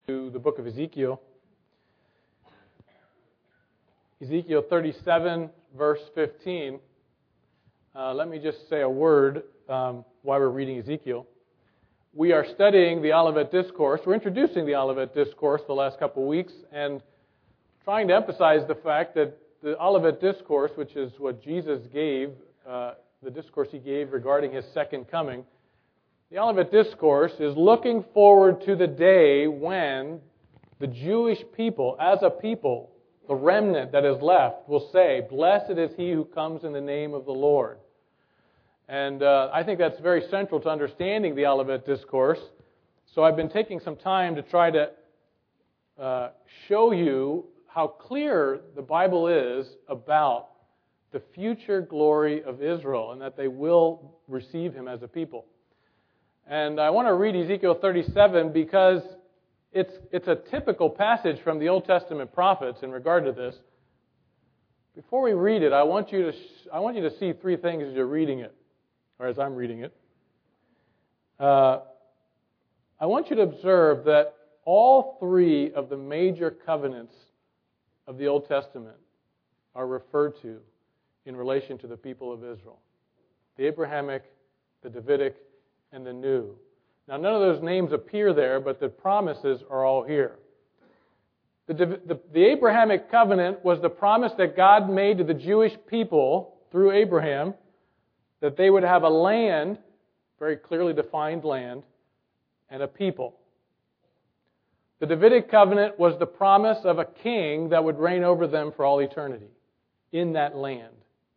to the book of Ezekiel. Ezekiel 37, verse 15. Let me just say a word while we're reading Ezekiel. We are studying the Olivet Discourse. We're introducing the Olivet Discourse the last couple of weeks and trying to emphasize the fact that the Olivet Discourse, which is what Jesus gave, the discourse he gave regarding his second coming, the Olivet Discourse is looking forward to the day when the Jewish people, as a people, the remnant that is left, will say, "Blessed is he who comes in the name of the Lord." And I think that's very central to understanding the Olivet Discourse. So I've been taking some time to try to show you how clear the Bible is about the future glory of Israel and that they will receive him as a people. And I want to read Ezekiel 37 because it's a typical passage from the Old Testament prophets in regard to this. Before we read it, I want you to see three things as you're reading it, or as I'm reading it. I want you to observe that all three of the major covenants of the Old Testament are referred to in relation to the people of Israel. The Abrahamic, the Davidic, and the New. Now, none of those names appear there, but the promises are all here. The Abrahamic covenant was the promise that God made to the Jewish people through Abraham that they would have a land, very clearly defined land, and a people. The Davidic covenant was the promise of a king that would reign over them for all eternity in that land.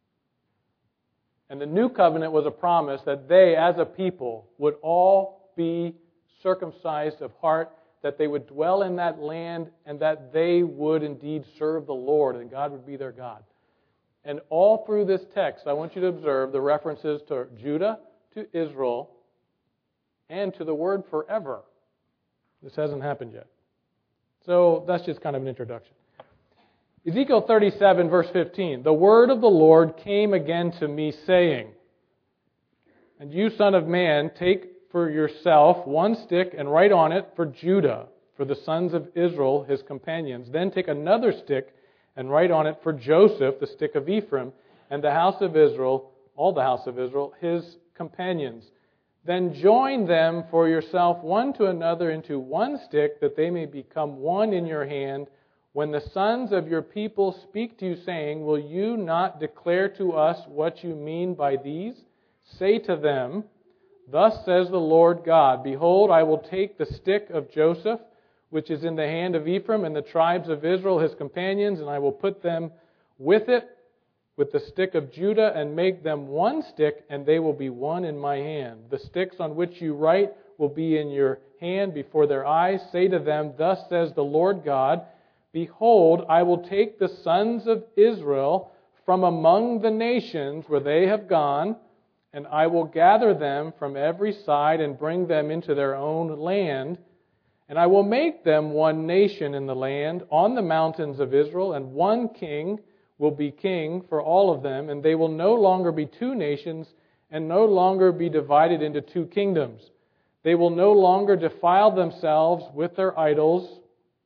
And the new covenant was a promise that they, as a people, would all be circumcised of heart, that they would dwell in that land, and that they would indeed serve the Lord, and God would be their God. And all through this text, I want you to observe the references to Judah, to Israel, and to the word forever. This hasn't happened yet. So that's just kind of an introduction. Ezekiel 37, verse 15. The word of the Lord came again to me, saying, "And you, son of man, take for yourself one stick and write on it for Judah, for the sons of Israel, his companions. Then take another stick and write on it for Joseph, the stick of Ephraim, and the house of Israel, all the house of Israel, his companions. Then join them for yourself one to another into one stick, that they may become one in your hand. When the sons of your people speak to you, saying, 'Will you not declare to us what you mean by these?' Say to them, 'Thus says the Lord God, Behold, I will take the stick of Joseph, which is in the hand of Ephraim, and the tribes of Israel, his companions, and I will put them with it, with the stick of Judah, and make them one stick, and they will be one in my hand. The sticks on which you write will be in your hand before their eyes. Say to them, Thus says the Lord God, Behold, I will take the sons of Israel from among the nations where they have gone, and I will gather them from every side and bring them into their own land. And I will make them one nation in the land on the mountains of Israel, and one king will be king for all of them, and they will no longer be two nations and no longer be divided into two kingdoms. They will no longer defile themselves with their idols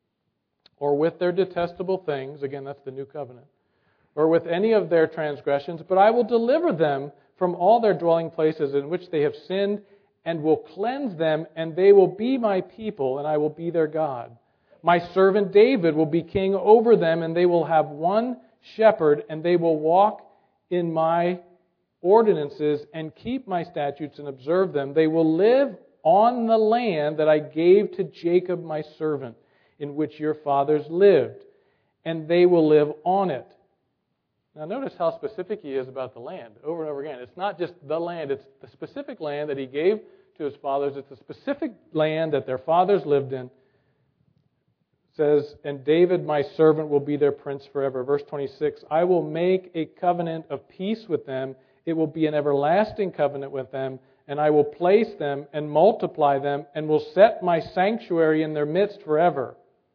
or with their detestable things," again, that's the new covenant, "or with any of their transgressions, but I will deliver them from all their dwelling places in which they have sinned, and will cleanse them, and they will be my people, and I will be their God. My servant David will be king over them, and they will have one shepherd, and they will walk in my ordinances and keep my statutes and observe them. They will live on the land that I gave to Jacob my servant, in which your fathers lived, and they will live on it." Now notice how specific he is about the land over and over again. It's not just the land, it's the specific land that he gave to his fathers. It's a specific land that their fathers lived in. It says, "And David my servant will be their prince forever." Verse 26, "I will make a covenant of peace with them. It will be an everlasting covenant with them, and I will place them and multiply them, and will set my sanctuary in their midst forever.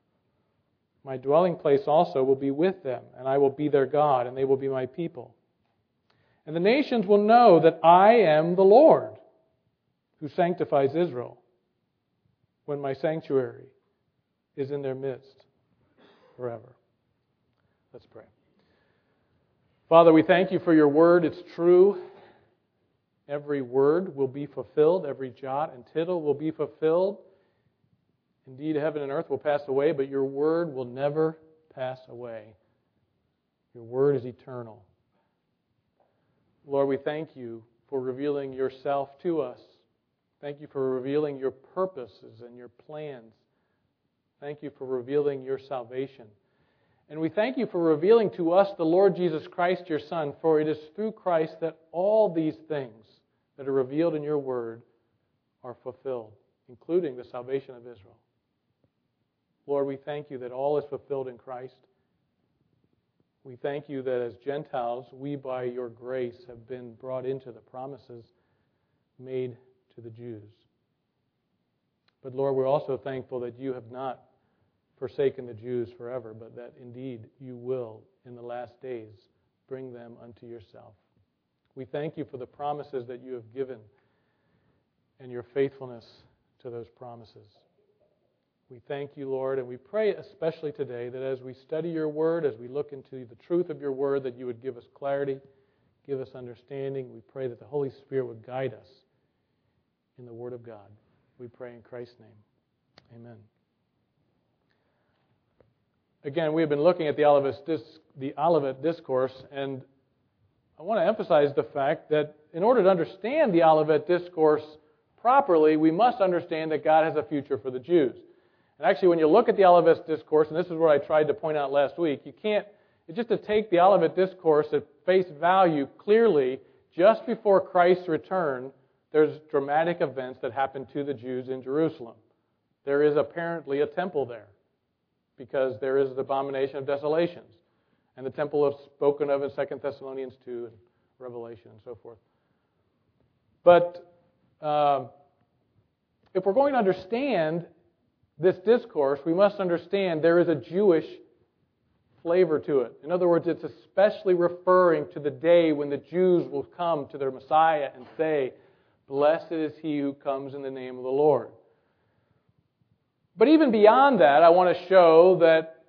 My dwelling place also will be with them, and I will be their God, and they will be my people. And the nations will know that I am the Lord, who sanctifies Israel, when my sanctuary is in their midst forever. Let's pray. Father, we thank you for your word. It's true. Every word will be fulfilled. Every jot and tittle will be fulfilled. Indeed, heaven and earth will pass away, but your word will never pass away. Your word is eternal. Lord, we thank you for revealing yourself to us. Thank you for revealing your purposes and your plans. Thank you for revealing your salvation. And we thank you for revealing to us the Lord Jesus Christ, your Son, for it is through Christ that all these things that are revealed in your word are fulfilled, including the salvation of Israel. Lord, we thank you that all is fulfilled in Christ. We thank you that as Gentiles, we by your grace have been brought into the promises made to the Jews. But Lord, we're also thankful that you have not forsaken the Jews forever, but that indeed you will, in the last days, bring them unto yourself. We thank you for the promises that you have given and your faithfulness to those promises. We thank you, Lord, and we pray especially today that as we study your word, as we look into the truth of your word, that you would give us clarity, give us understanding. We pray that the Holy Spirit would guide us in the word of God. We pray in Christ's name. Amen. Again, we have been looking at the Olivet Discourse, and I want to emphasize the fact that in order to understand the Olivet Discourse properly, we must understand that God has a future for the Jews. And actually, when you look at the Olivet Discourse, and this is what I tried to point out last week, it's just to take the Olivet Discourse at face value clearly, just before Christ's return, there's dramatic events that happen to the Jews in Jerusalem. There is apparently a temple there, because there is the abomination of desolations. And the temple is spoken of in 2 Thessalonians 2 and Revelation and so forth. But if we're going to understand this discourse, we must understand there is a Jewish flavor to it. In other words, it's especially referring to the day when the Jews will come to their Messiah and say, "Blessed is he who comes in the name of the Lord." But even beyond that, I want to show that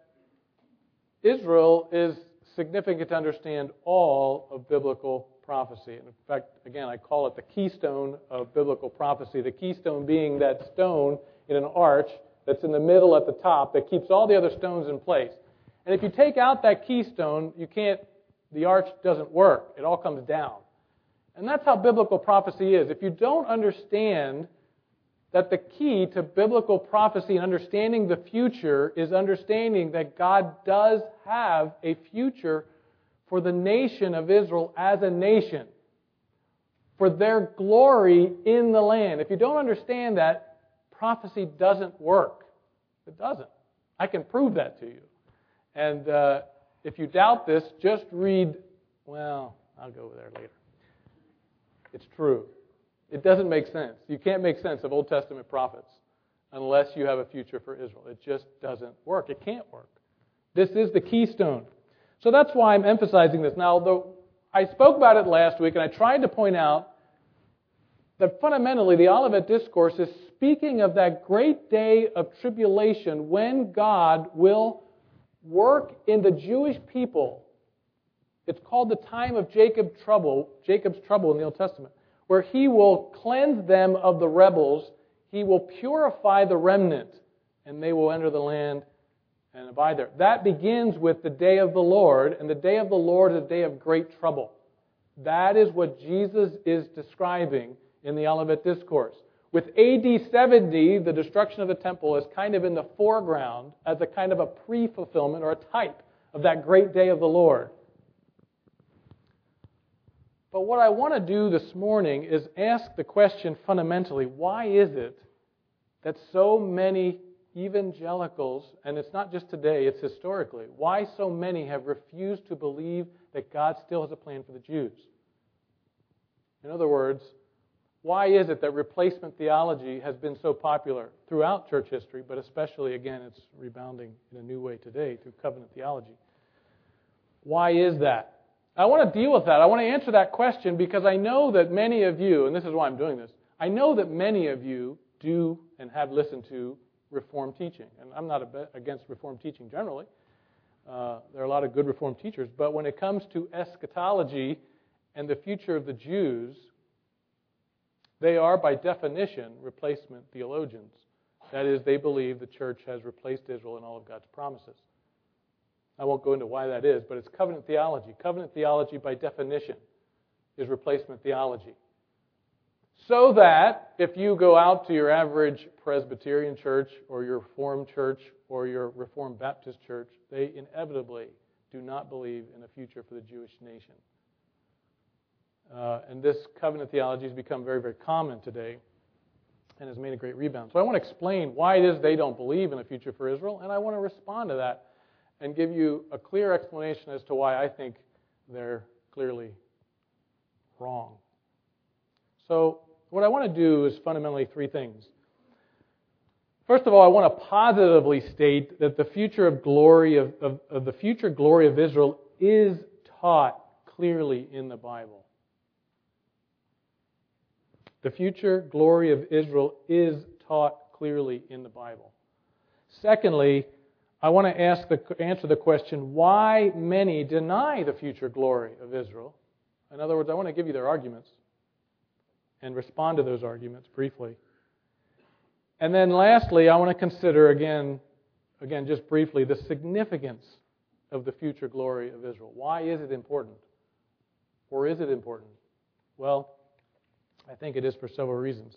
Israel is significant to understand all of biblical prophecy. And in fact, again, I call it the keystone of biblical prophecy. The keystone being that stone in an arch that's in the middle at the top that keeps all the other stones in place. And if you take out that keystone, the arch doesn't work. It all comes down. And that's how biblical prophecy is. If you don't understand that the key to biblical prophecy and understanding the future is understanding that God does have a future for the nation of Israel as a nation, for their glory in the land. If you don't understand that, prophecy doesn't work. It doesn't. I can prove that to you. And if you doubt this, just read, I'll go there later. It's true. It doesn't make sense. You can't make sense of Old Testament prophets unless you have a future for Israel. It just doesn't work. It can't work. This is the keystone. So that's why I'm emphasizing this. Now, though I spoke about it last week, and I tried to point out that fundamentally the Olivet Discourse is speaking of that great day of tribulation when God will work in the Jewish people. It's called the time of Jacob's trouble in the Old Testament, where he will cleanse them of the rebels, he will purify the remnant, and they will enter the land and abide there. That begins with the day of the Lord, and the day of the Lord is a day of great trouble. That is what Jesus is describing in the Olivet Discourse. With AD 70, the destruction of the temple is kind of in the foreground as a kind of a pre-fulfillment or a type of that great day of the Lord. But what I want to do this morning is ask the question fundamentally, why is it that so many evangelicals, and it's not just today, it's historically, why so many have refused to believe that God still has a plan for the Jews? In other words, why is it that replacement theology has been so popular throughout church history, but especially, again, it's rebounding in a new way today through covenant theology? Why is that? I want to deal with that. I want to answer that question because I know that many of you, and this is why I'm doing this, I know that many of you do and have listened to Reformed teaching. And I'm not against Reformed teaching generally. There are a lot of good Reformed teachers. But when it comes to eschatology and the future of the Jews, they are, by definition, replacement theologians. That is, they believe the church has replaced Israel in all of God's promises. I won't go into why that is, but it's covenant theology. Covenant theology, by definition, is replacement theology. So that if you go out to your average Presbyterian church or your Reformed church or your Reformed Baptist church, they inevitably do not believe in a future for the Jewish nation. And this covenant theology has become very, very common today and has made a great rebound. So I want to explain why it is they don't believe in a future for Israel, and I want to respond to that and give you a clear explanation as to why I think they're clearly wrong. So what I want to do is fundamentally three things. First of all, I want to positively state that the future glory of Israel is taught clearly in the Bible. The future glory of Israel is taught clearly in the Bible. Secondly, I want to answer the question why many deny the future glory of Israel. In other words, I want to give you their arguments and respond to those arguments briefly. And then lastly, I want to consider again just briefly, the significance of the future glory of Israel. Why is it important? Or is it important? Well, I think it is for several reasons.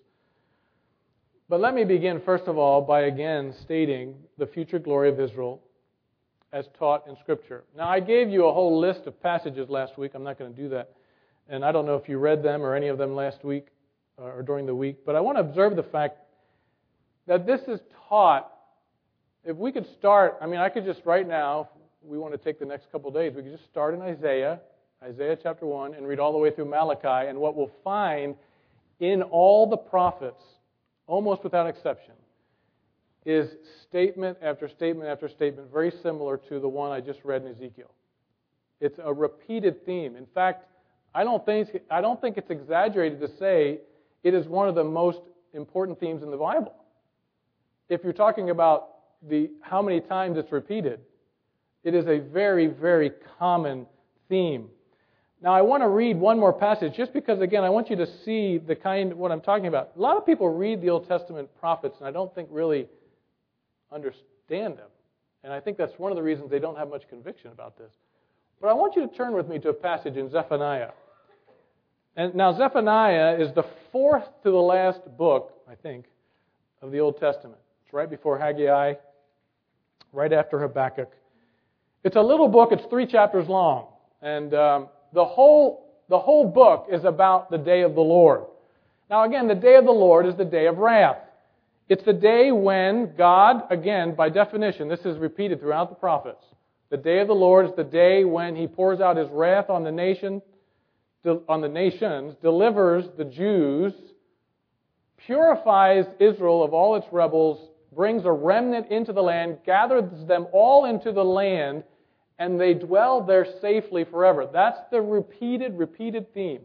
But let me begin, first of all, by again stating the future glory of Israel as taught in Scripture. Now, I gave you a whole list of passages last week. I'm not going to do that. And I don't know if you read them or any of them last week or during the week. But I want to observe the fact that this is taught. If we could start, I could just right now, if we want to take the next couple of days, we could just start in Isaiah chapter 1, and read all the way through Malachi. And what we'll find in all the prophets, almost without exception, is statement after statement after statement, very similar to the one I just read in Ezekiel. It's a repeated theme. In fact, I don't think it's exaggerated to say it is one of the most important themes in the Bible. If you're talking about how many times it's repeated, it is a very, very common theme. Now, I want to read one more passage just because, again, I want you to see what I'm talking about. A lot of people read the Old Testament prophets and I don't think really understand them. And I think that's one of the reasons they don't have much conviction about this. But I want you to turn with me to a passage in Zephaniah. And now, Zephaniah is the fourth to the last book, I think, of the Old Testament. It's right before Haggai, right after Habakkuk. It's a little book. It's 3 chapters long. And the whole book is about the day of the Lord. Now again, the day of the Lord is the day of wrath. It's the day when God, again, by definition, this is repeated throughout the prophets. The day of the Lord is the day when He pours out His wrath on the nations, delivers the Jews, purifies Israel of all its rebels, brings a remnant into the land, gathers them all into the land, and they dwell there safely forever. That's the repeated theme.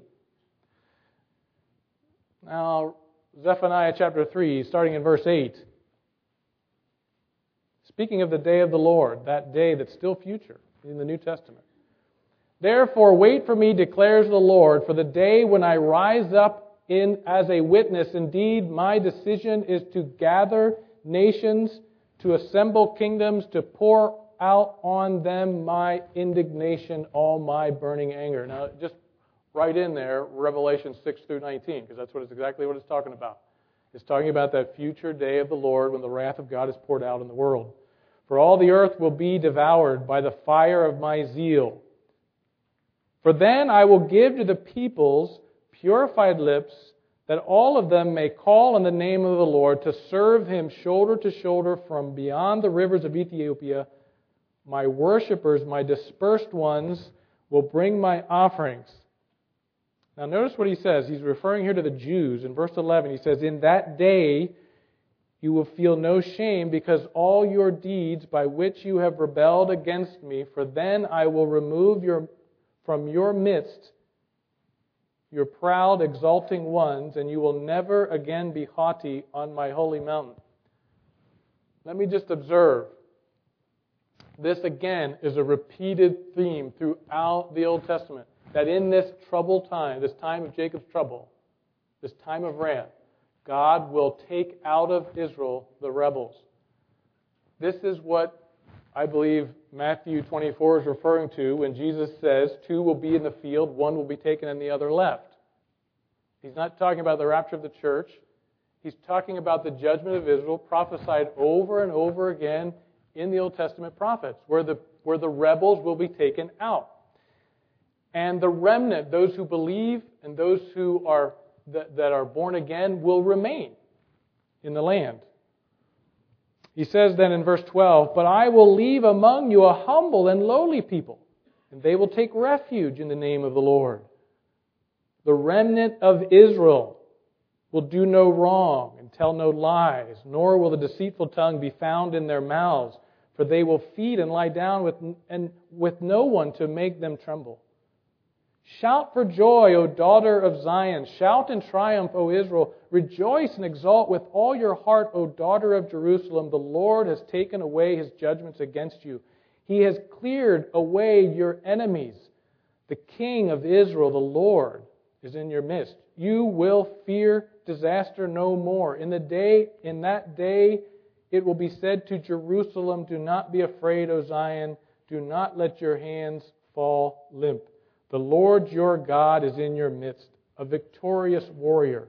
Now, Zephaniah chapter 3, starting in verse 8. Speaking of the day of the Lord, that day that's still future in the New Testament. Therefore, wait for me, declares the Lord, for the day when I rise up as a witness. Indeed, my decision is to gather nations, to assemble kingdoms, to pour out on them my indignation, all my burning anger. Now, just write in there Revelation 6 through 19, because that's exactly what it's talking about. It's talking about that future day of the Lord when the wrath of God is poured out in the world. For all the earth will be devoured by the fire of my zeal. For then I will give to the peoples purified lips, that all of them may call on the name of the Lord, to serve Him shoulder to shoulder from beyond the rivers of Ethiopia. My worshipers, my dispersed ones, will bring my offerings. Now notice what he says. He's referring here to the Jews. In verse 11, he says, in that day you will feel no shame because all your deeds by which you have rebelled against me, for then I will remove from your midst your proud, exalting ones, and you will never again be haughty on my holy mountain. Let me just observe. This again is a repeated theme throughout the Old Testament. That in this troubled time, this time of Jacob's trouble, this time of wrath, God will take out of Israel the rebels. This is what I believe Matthew 24 is referring to when Jesus says, 2 will be in the field, 1 will be taken and the other left. He's not talking about the rapture of the church. He's talking about the judgment of Israel prophesied over and over again in the Old Testament prophets, where the rebels will be taken out. And the remnant, those who believe and those who are that are born again, will remain in the land. He says then in verse 12, "But I will leave among you a humble and lowly people, and they will take refuge in the name of the Lord. The remnant of Israel will do no wrong and tell no lies, nor will the deceitful tongue be found in their mouths, for they will feed and lie down with no one to make them tremble. Shout for joy, O daughter of Zion. Shout in triumph, O Israel. Rejoice and exult with all your heart, O daughter of Jerusalem. The Lord has taken away His judgments against you. He has cleared away your enemies. The King of Israel, the Lord, is in your midst. You will fear disaster no more. In that day, it will be said to Jerusalem, do not be afraid, O Zion. Do not let your hands fall limp. The Lord your God is in your midst, a victorious warrior.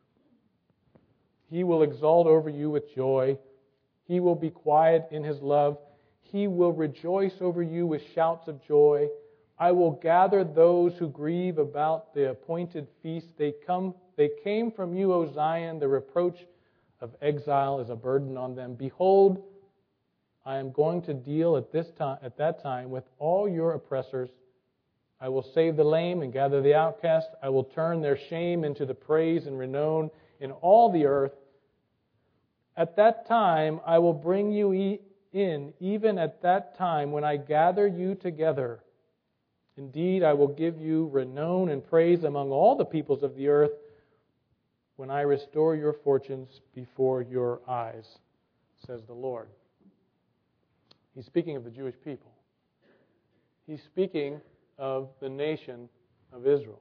He will exult over you with joy. He will be quiet in His love. He will rejoice over you with shouts of joy. I will gather those who grieve about the appointed feast. They came from you, O Zion. The reproach of exile is a burden on them. Behold, I am going to deal at that time with all your oppressors. I will save the lame and gather the outcast. I will turn their shame into the praise and renown in all the earth. At that time I will bring you in, even at that time when I gather you together. Indeed, I will give you renown and praise among all the peoples of the earth when I restore your fortunes before your eyes, says the Lord. He's speaking of the Jewish people. He's speaking of the nation of Israel.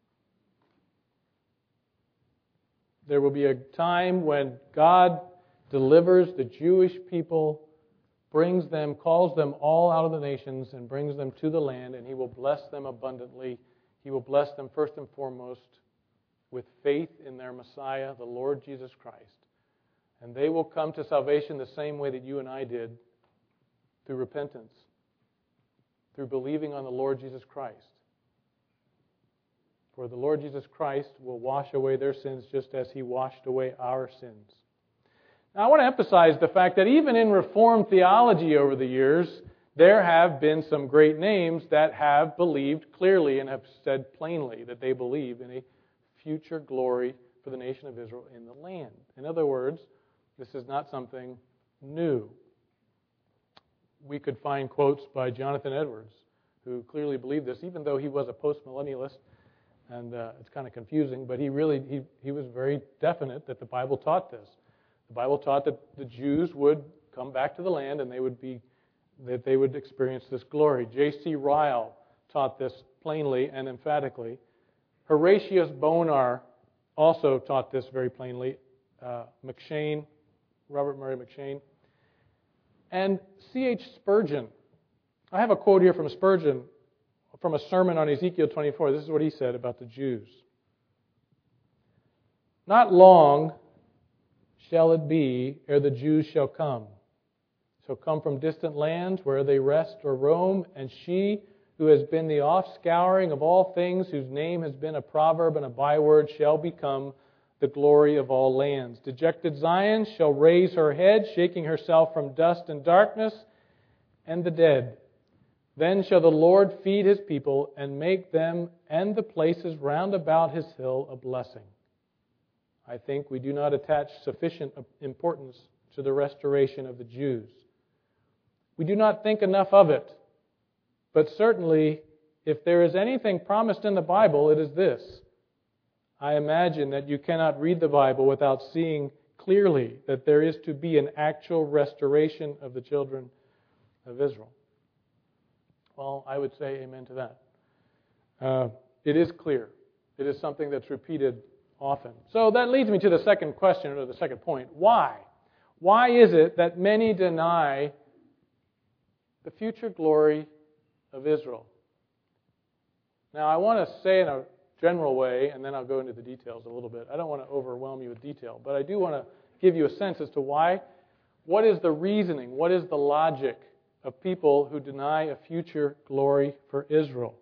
There will be a time when God delivers the Jewish people, calls them all out of the nations and brings them to the land, and He will bless them abundantly. He will bless them first and foremost with faith in their Messiah, the Lord Jesus Christ. And they will come to salvation the same way that you and I did, through repentance, through believing on the Lord Jesus Christ. For the Lord Jesus Christ will wash away their sins just as He washed away our sins. Now, I want to emphasize the fact that even in Reformed theology over the years, there have been some great names that have believed clearly and have said plainly that they believe in a future glory for the nation of Israel in the land. In other words, this is not something new. We could find quotes by Jonathan Edwards, who clearly believed this, even though he was a postmillennialist, and it's kind of confusing, but he was very definite that the Bible taught this. The Bible taught that the Jews would come back to the land and they would experience this glory. J.C. Ryle taught this plainly and emphatically. Horatius Bonar also taught this very plainly. Robert Murray McCheyne. And C.H. Spurgeon. I have a quote here from Spurgeon from a sermon on Ezekiel 24. This is what he said about the Jews. Not long shall it be ere the Jews shall come from distant lands where they rest or roam, and she who has been the offscouring of all things, whose name has been a proverb and a byword, shall become the glory of all lands. Dejected Zion shall raise her head, shaking herself from dust and darkness and the dead. Then shall the Lord feed His people and make them and the places round about His hill a blessing. I think we do not attach sufficient importance to the restoration of the Jews. We do not think enough of it. But certainly, if there is anything promised in the Bible, it is this. I imagine that you cannot read the Bible without seeing clearly that there is to be an actual restoration of the children of Israel. Well, I would say amen to that. It is clear. It is something that's repeated often. So that leads me to the second question, or the second point. Why? Why is it that many deny the future glory of Israel? Now, I want to say in a general way, and then I'll go into the details a little bit. I don't want to overwhelm you with detail, but I do want to give you a sense as to why. What is the reasoning? What is the logic of people who deny a future glory for Israel?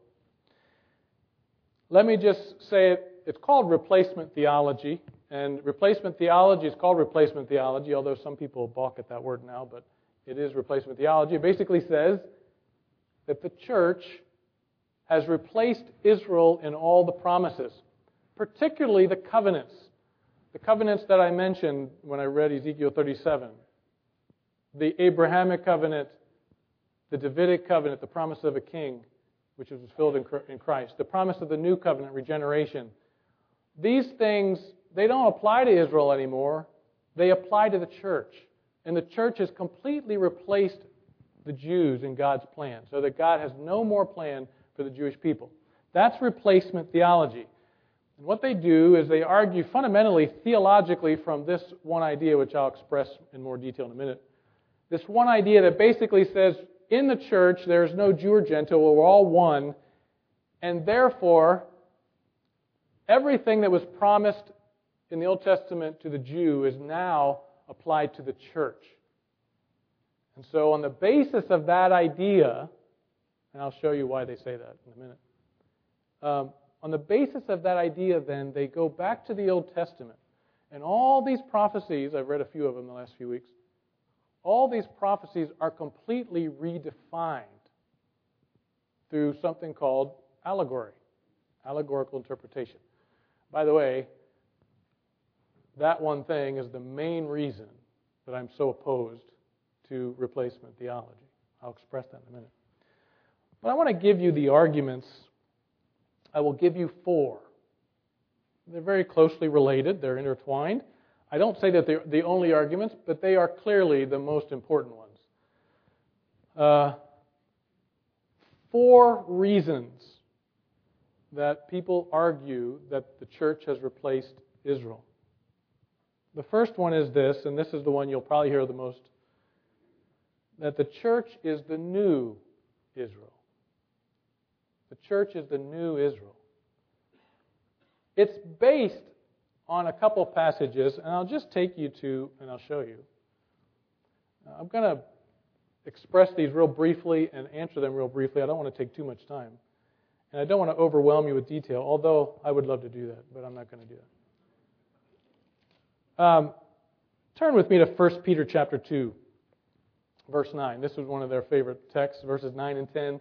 Let me just say it's called replacement theology, and replacement theology is called replacement theology, although some people balk at that word now, but it is replacement theology. It basically says that the church has replaced Israel in all the promises, particularly the covenants. The covenants that I mentioned when I read Ezekiel 37. The Abrahamic covenant, the Davidic covenant, the promise of a king, which is fulfilled in Christ. The promise of the new covenant, regeneration. These things, they don't apply to Israel anymore. They apply to the church. And the church has completely replaced the Jews in God's plan, so that God has no more plan for the Jewish people. That's replacement theology. And what they do is they argue fundamentally, theologically, from this one idea, which I'll express in more detail in a minute. This one idea that basically says, in the church, there's no Jew or Gentile, we're all one, and therefore, everything that was promised in the Old Testament to the Jew is now applied to the church. And so on the basis of that idea, and I'll show you why they say that in a minute. On the basis of that idea, then, they go back to the Old Testament. And all these prophecies, I've read a few of them in the last few weeks, all these prophecies are completely redefined through something called allegory, allegorical interpretation. By the way, that one thing is the main reason that I'm so opposed to replacement theology. I'll express that in a minute. But I want to give you the arguments. I will give you 4. They're very closely related. They're intertwined. I don't say that they're the only arguments, but they are clearly the most important ones. 4 reasons that people argue that the church has replaced Israel. The first one is this, and this is the one you'll probably hear the most, that the church is the new Israel. The church is the new Israel. It's based on a couple passages, and I'll just take you to, and I'll show you. I'm going to express these real briefly and answer them real briefly. I don't want to take too much time. And I don't want to overwhelm you with detail, although I would love to do that, but I'm not going to do that. Turn with me to 1 Peter chapter 2, verse 9. This was one of their favorite texts, verses 9 and 10.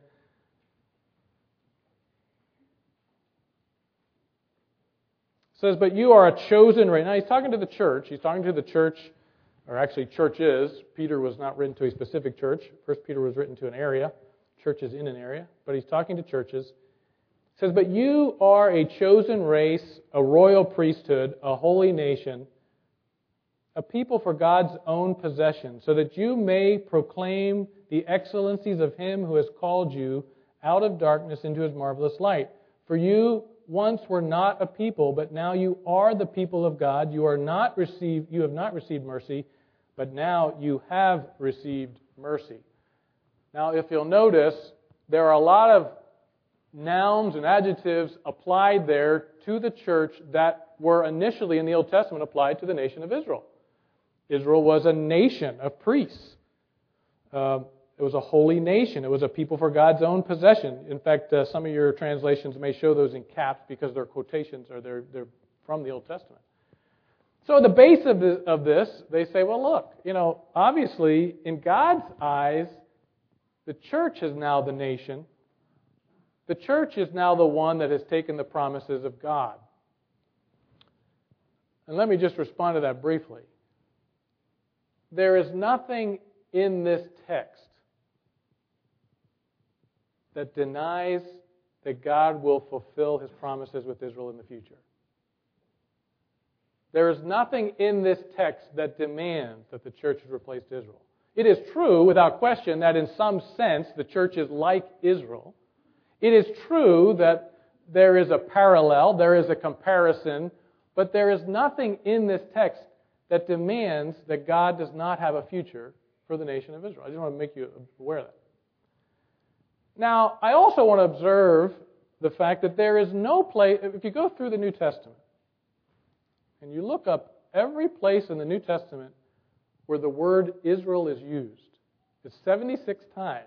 It says, but you are a chosen race. Now he's talking to the church. He's talking to the church, or actually churches. Peter was not written to a specific church. 1 Peter was written to an area. Churches in an area. But he's talking to churches. It says, but you are a chosen race, a royal priesthood, a holy nation, a people for God's own possession, so that you may proclaim the excellencies of Him who has called you out of darkness into His marvelous light. For you once were not a people, but now you are the people of God. You have not received mercy, but now you have received mercy. Now, if you'll notice, there are a lot of nouns and adjectives applied there to the church that were initially in the Old Testament applied to the nation of Israel. Israel was a nation of priests. It was a holy nation. It was a people for God's own possession. In fact, some of your translations may show those in caps because they're quotations or they're from the Old Testament. So at the base of this, they say, well, look, obviously, in God's eyes, the church is now the nation. The church is now the one that has taken the promises of God. And let me just respond to that briefly. There is nothing in this text that denies that God will fulfill His promises with Israel in the future. There is nothing in this text that demands that the church has replaced Israel. It is true, without question, that in some sense the church is like Israel. It is true that there is a parallel, there is a comparison, but there is nothing in this text that demands that God does not have a future for the nation of Israel. I just want to make you aware of that. Now, I also want to observe the fact that there is no place, if you go through the New Testament, and you look up every place in the New Testament where the word Israel is used, it's 76 times.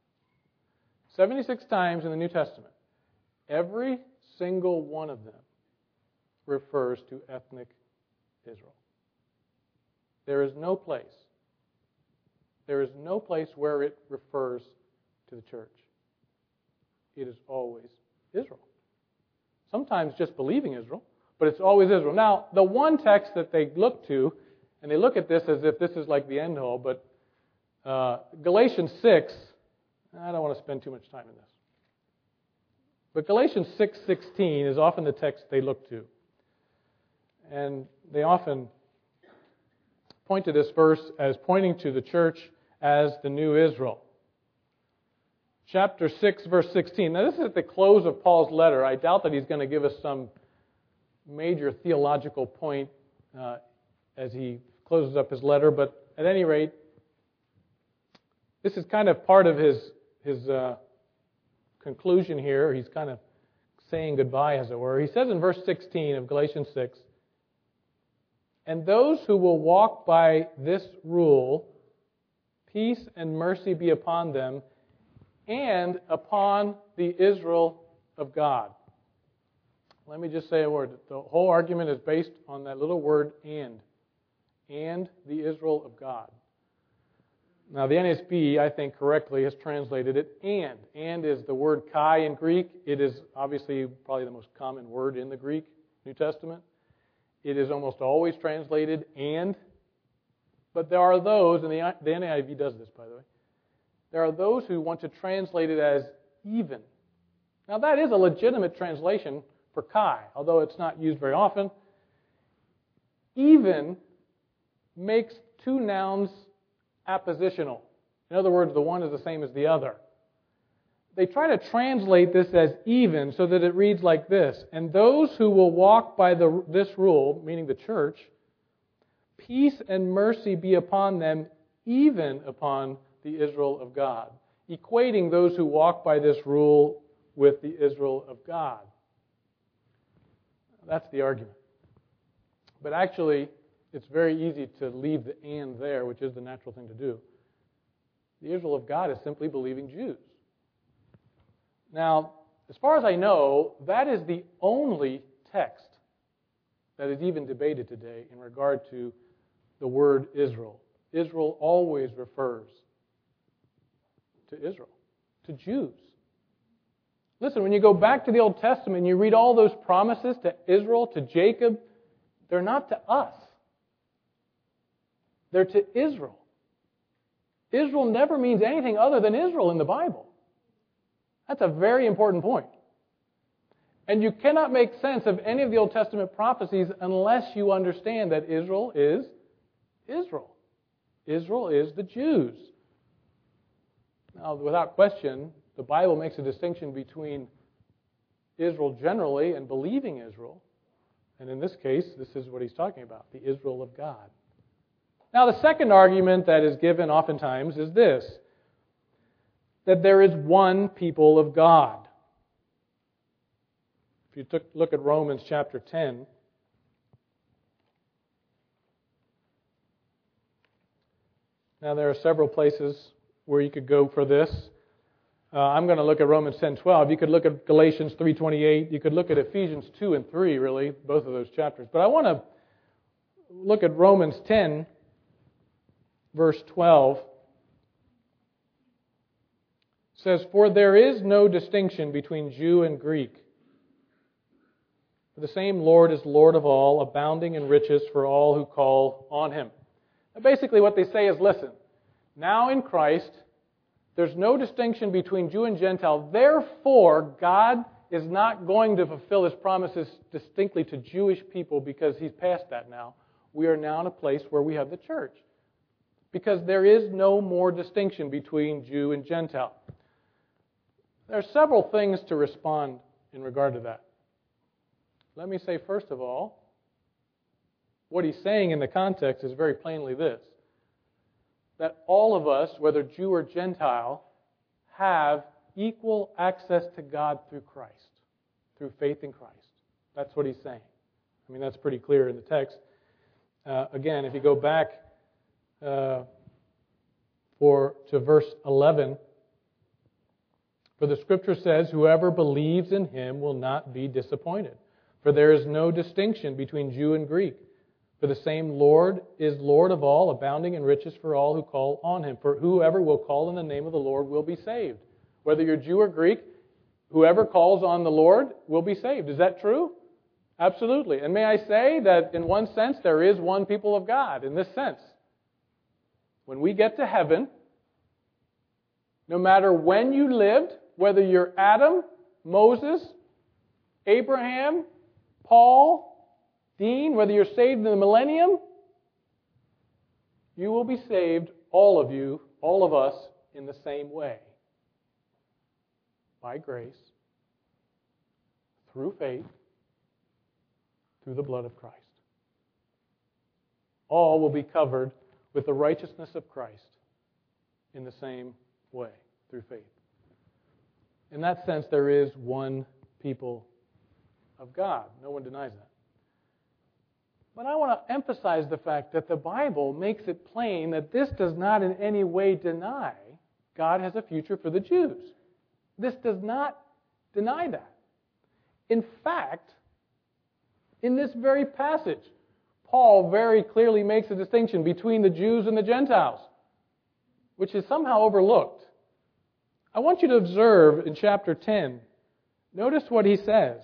76 times in the New Testament. Every single one of them refers to ethnic Israel. There is no place. There is no place where it refers to the church. It is always Israel. Sometimes just believing Israel, but it's always Israel. Now, the one text that they look to, and they look at this as if this is like the end all, but Galatians 6, I don't want to spend too much time in this. But Galatians 6:16 is often the text they look to. And they often point to this verse as pointing to the church as the new Israel. Chapter 6, verse 16. Now, this is at the close of Paul's letter. I doubt that he's going to give us some major theological point as he closes up his letter, but at any rate, this is kind of part of his conclusion here. He's kind of saying goodbye, as it were. He says in verse 16 of Galatians 6, "And those who will walk by this rule, peace and mercy be upon them, and upon the Israel of God." Let me just say a word. The whole argument is based on that little word, and the Israel of God. Now, the NSB, I think, correctly has translated it and. And is the word kai in Greek. It is obviously probably the most common word in the Greek New Testament. It is almost always translated and. But there are those, and the NIV does this, by the way, there are those who want to translate it as even. Now, that is a legitimate translation for kai, although it's not used very often. Even makes two nouns appositional. In other words, the one is the same as the other. They try to translate this as even so that it reads like this: "And those who will walk by this rule," meaning the church, "peace and mercy be upon them, even upon the Israel of God," equating those who walk by this rule with the Israel of God. That's the argument. But actually, it's very easy to leave the "and" there, which is the natural thing to do. The Israel of God is simply believing Jews. Now, as far as I know, that is the only text that is even debated today in regard to the word Israel. Israel always refers to Israel, to Jews. Listen, when you go back to the Old Testament and you read all those promises to Israel, to Jacob, they're not to us. They're to Israel. Israel never means anything other than Israel in the Bible. That's a very important point. And you cannot make sense of any of the Old Testament prophecies unless you understand that Israel is Israel. Israel is the Jews. Now, without question, the Bible makes a distinction between Israel generally and believing Israel. And in this case, this is what he's talking about, the Israel of God. Now, the second argument that is given oftentimes is this: that there is one people of God. If you look at Romans chapter 10, now there are several places where you could go for this. I'm going to look at Romans 10:12. You could look at Galatians 3:28. You could look at Ephesians 2 and 3, really, both of those chapters. But I want to look at Romans 10, verse 12. It says, "For there is no distinction between Jew and Greek. For the same Lord is Lord of all, abounding in riches for all who call on Him." Now, basically what they say is, listen, now in Christ, there's no distinction between Jew and Gentile. Therefore, God is not going to fulfill His promises distinctly to Jewish people because He's past that now. We are now in a place where we have the church. Because there is no more distinction between Jew and Gentile. There are several things to respond in regard to that. Let me say, first of all, what he's saying in the context is very plainly this: that all of us, whether Jew or Gentile, have equal access to God through Christ, through faith in Christ. That's what he's saying. I mean, that's pretty clear in the text. Again, if you go back to verse 11, for the Scripture says, whoever believes in Him will not be disappointed. For there is no distinction between Jew and Greek. For the same Lord is Lord of all, abounding in riches for all who call on Him. For whoever will call in the name of the Lord will be saved. Whether you're Jew or Greek, whoever calls on the Lord will be saved. Is that true? Absolutely. And may I say that in one sense there is one people of God in this sense. When we get to heaven, no matter when you lived, whether you're Adam, Moses, Abraham, Paul, Dean, whether you're saved in the millennium, you will be saved, all of you, all of us, in the same way. By grace, through faith, through the blood of Christ. All will be covered with the righteousness of Christ in the same way, through faith. In that sense, there is one people of God. No one denies that. But I want to emphasize the fact that the Bible makes it plain that this does not in any way deny God has a future for the Jews. This does not deny that. In fact, in this very passage, Paul very clearly makes a distinction between the Jews and the Gentiles, which is somehow overlooked. I want you to observe in chapter 10. Notice what he says.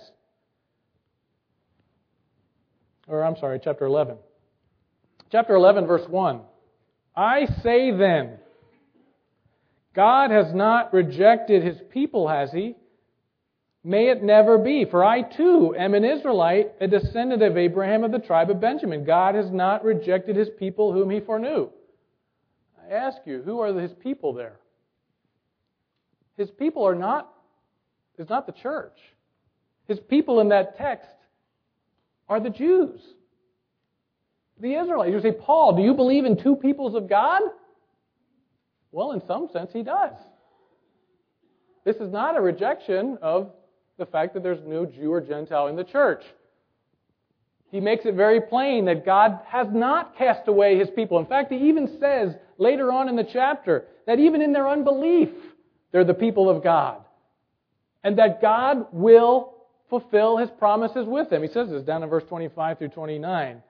Chapter 11. Chapter 11, verse 1. I say then, God has not rejected His people, has He? May it never be. For I too am an Israelite, a descendant of Abraham of the tribe of Benjamin. God has not rejected His people whom He foreknew. I ask you, who are His people there? His people is not the church. His people in that text are the Jews, the Israelites. You say, Paul, do you believe in two peoples of God? Well, in some sense, he does. This is not a rejection of the fact that there's no Jew or Gentile in the church. He makes it very plain that God has not cast away His people. In fact, he even says later on in the chapter that even in their unbelief, they're the people of God. And that God will fulfill His promises with them. He says this down in verse 25 through 29.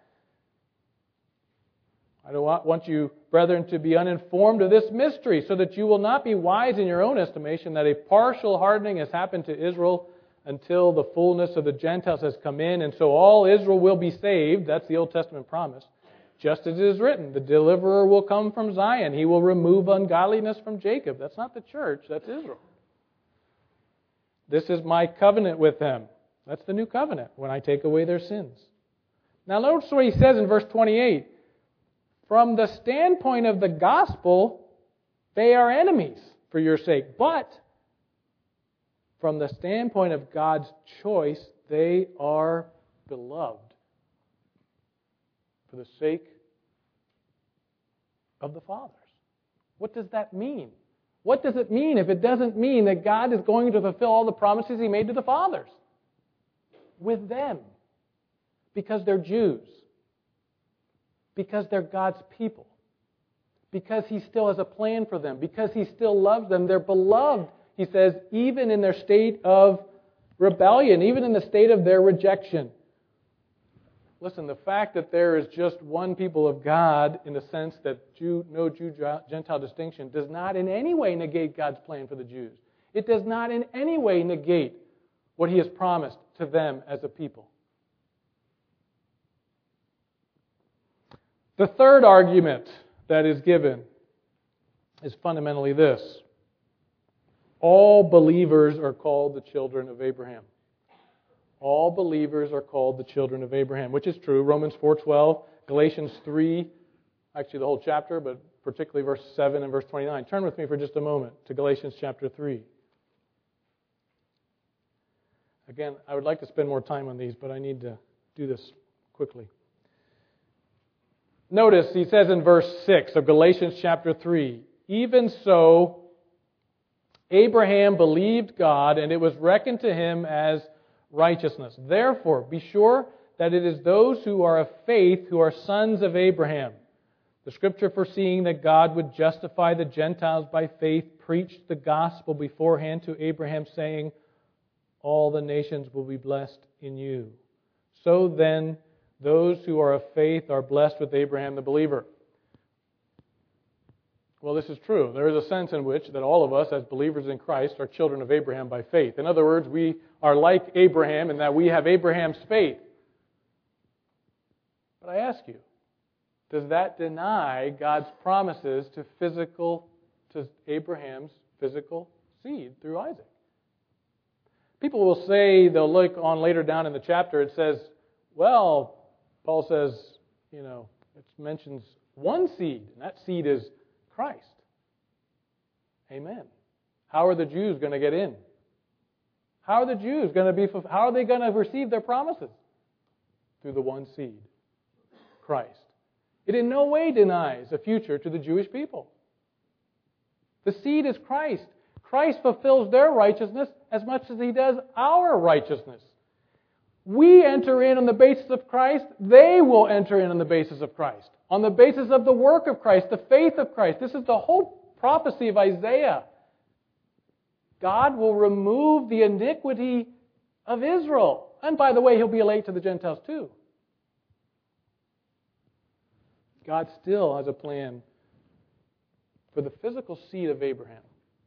I don't want you, brethren, to be uninformed of this mystery, so that you will not be wise in your own estimation, that a partial hardening has happened to Israel until the fullness of the Gentiles has come in, and so all Israel will be saved. That's the Old Testament promise. Just as it is written, the deliverer will come from Zion. He will remove ungodliness from Jacob. That's not the church, that's Israel. This is my covenant with them. That's the new covenant, when I take away their sins. Now notice what he says in verse 28. From the standpoint of the gospel, they are enemies for your sake. But from the standpoint of God's choice, they are beloved for the sake of the fathers. What does that mean? What does it mean if it doesn't mean that God is going to fulfill all the promises He made to the fathers? With them. Because they're Jews. Because they're God's people. Because He still has a plan for them. Because He still loves them. They're beloved, He says, even in their state of rebellion, even in the state of their rejection. Listen, the fact that there is just one people of God in the sense that no Jew-Gentile distinction does not in any way negate God's plan for the Jews. It does not in any way negate what He has promised to them as a people. The third argument that is given is fundamentally this. All believers are called the children of Abraham. All believers are called the children of Abraham, which is true. Romans 4:12, Galatians 3, actually the whole chapter, but particularly verse 7 and verse 29. Turn with me for just a moment to Galatians chapter 3. Again, I would like to spend more time on these, but I need to do this quickly. Notice he says in verse 6 of Galatians chapter 3, even so, Abraham believed God, and it was reckoned to him as righteousness. Therefore, be sure that it is those who are of faith who are sons of Abraham. The Scripture, foreseeing that God would justify the Gentiles by faith, preached the gospel beforehand to Abraham, saying, all the nations will be blessed in you. So then, those who are of faith are blessed with Abraham the believer. Well, this is true. There is a sense in which that all of us, as believers in Christ, are children of Abraham by faith. In other words, we are like Abraham in that we have Abraham's faith. But I ask you, does that deny God's promises to Abraham's physical seed through Isaac? People will say, they'll look on later down in the chapter, it says, well, Paul says, it mentions one seed, and that seed is Christ. Amen. How are the Jews going to get in? How are the Jews going to be? How are they going to receive their promises? Through the one seed, Christ. It in no way denies a future to the Jewish people. The seed is Christ. Christ fulfills their righteousness as much as He does our righteousness. We enter in on the basis of Christ. They will enter in on the basis of Christ. On the basis of the work of Christ, the faith of Christ. This is the whole prophecy of Isaiah. God will remove the iniquity of Israel. And by the way, He'll be a light to the Gentiles too. God still has a plan for the physical seed of Abraham.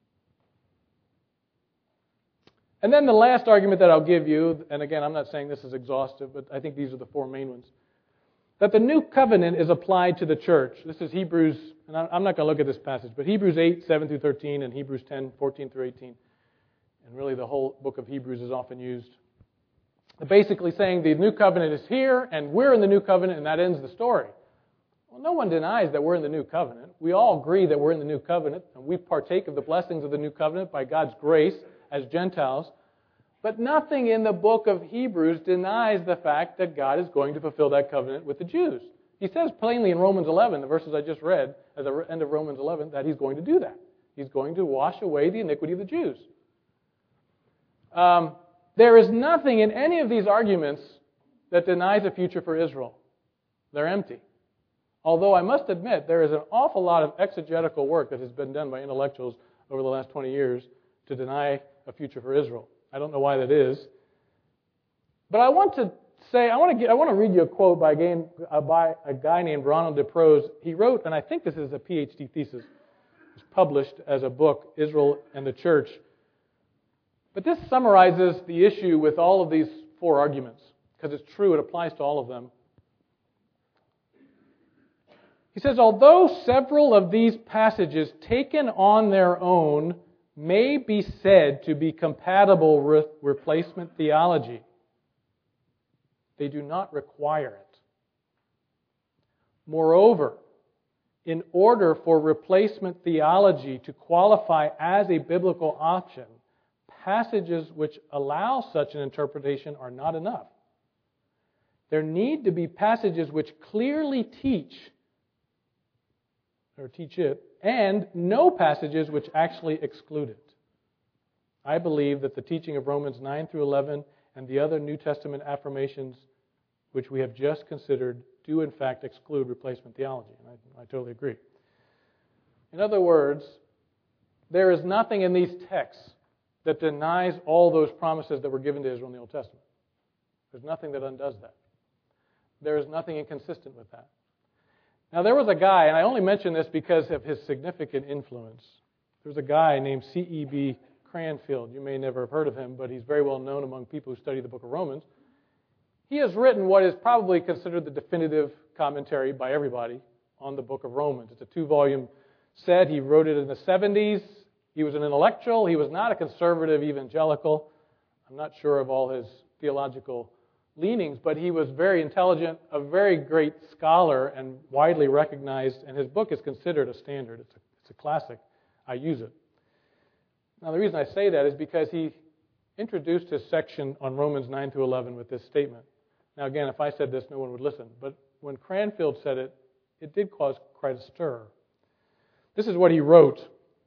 And then the last argument that I'll give you, and again, I'm not saying this is exhaustive, but I think these are the four main ones, that the new covenant is applied to the church. This is Hebrews, and I'm not going to look at this passage, but Hebrews 8, 7 through 13, and Hebrews 10, 14 through 18. And really the whole book of Hebrews is often used. Basically saying the new covenant is here, and we're in the new covenant, and that ends the story. Well, no one denies that we're in the new covenant. We all agree that we're in the new covenant, and we partake of the blessings of the new covenant by God's grace as Gentiles. But nothing in the book of Hebrews denies the fact that God is going to fulfill that covenant with the Jews. He says plainly in Romans 11, the verses I just read, at the end of Romans 11, that He's going to do that. He's going to wash away the iniquity of the Jews. There is nothing in any of these arguments that denies a future for Israel. They're empty. Although I must admit, there is an awful lot of exegetical work that has been done by intellectuals over the last 20 years to deny a future for Israel. I don't know why that is. But I want to read you a quote by a guy named Ronald DeProse. He wrote, and I think this is a PhD thesis, it's published as a book, Israel and the Church. But this summarizes the issue with all of these four arguments, because it's true, it applies to all of them. He says, although several of these passages taken on their own may be said to be compatible with replacement theology, they do not require it. Moreover, in order for replacement theology to qualify as a biblical option, passages which allow such an interpretation are not enough. There need to be passages which clearly teach it, and no passages which actually exclude it. I believe that the teaching of Romans 9 through 11 and the other New Testament affirmations which we have just considered do in fact exclude replacement theology. And I totally agree. In other words, there is nothing in these texts that denies all those promises that were given to Israel in the Old Testament. There's nothing that undoes that. There is nothing inconsistent with that. Now, there was a guy, and I only mention this because of his significant influence. There was a guy named C.E.B. Cranfield. You may never have heard of him, but he's very well known among people who study the book of Romans. He has written what is probably considered the definitive commentary by everybody on the book of Romans. It's a 2-volume set. He wrote it in the 70s, He was an intellectual. He was not a conservative evangelical. I'm not sure of all his theological leanings, but he was very intelligent, a very great scholar, and widely recognized, and his book is considered a standard. It's a classic. I use it. Now, the reason I say that is because he introduced his section on Romans 9 through 11 with this statement. Now, again, if I said this, no one would listen. But when Cranfield said it, it did cause quite a stir. This is what he wrote.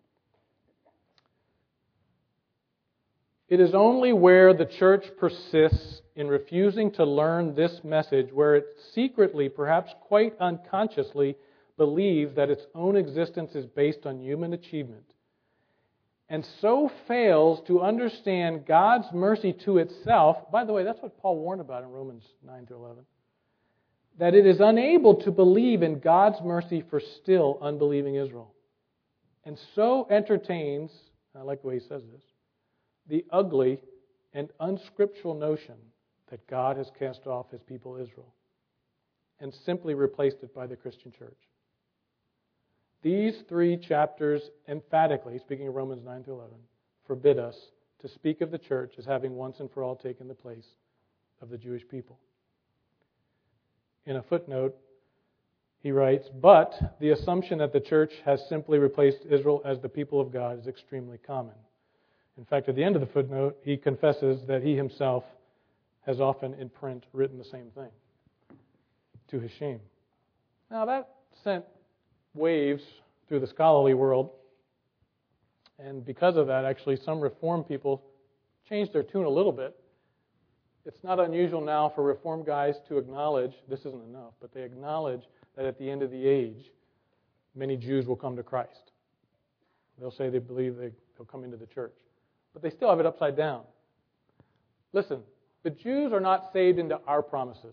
It is only where the church persists in refusing to learn this message, where it secretly, perhaps quite unconsciously, believes that its own existence is based on human achievement, and so fails to understand God's mercy to itself. By the way, that's what Paul warned about in Romans 9 to 11. That it is unable to believe in God's mercy for still unbelieving Israel. And so entertains, I like the way he says this, the ugly and unscriptural notion that God has cast off his people Israel and simply replaced it by the Christian church. These 3 chapters emphatically, speaking of Romans 9 to 11, forbid us to speak of the church as having once and for all taken the place of the Jewish people. In a footnote, he writes, but the assumption that the church has simply replaced Israel as the people of God is extremely common. In fact, at the end of the footnote, he confesses that he himself has often in print written the same thing, to his shame. Now that sent waves through the scholarly world, and because of that, actually, some Reformed people changed their tune a little bit. It's not unusual now for Reformed guys to acknowledge, this isn't enough, but they acknowledge that at the end of the age, many Jews will come to Christ. They'll say they believe they'll come into the church. But they still have it upside down. Listen, the Jews are not saved into our promises.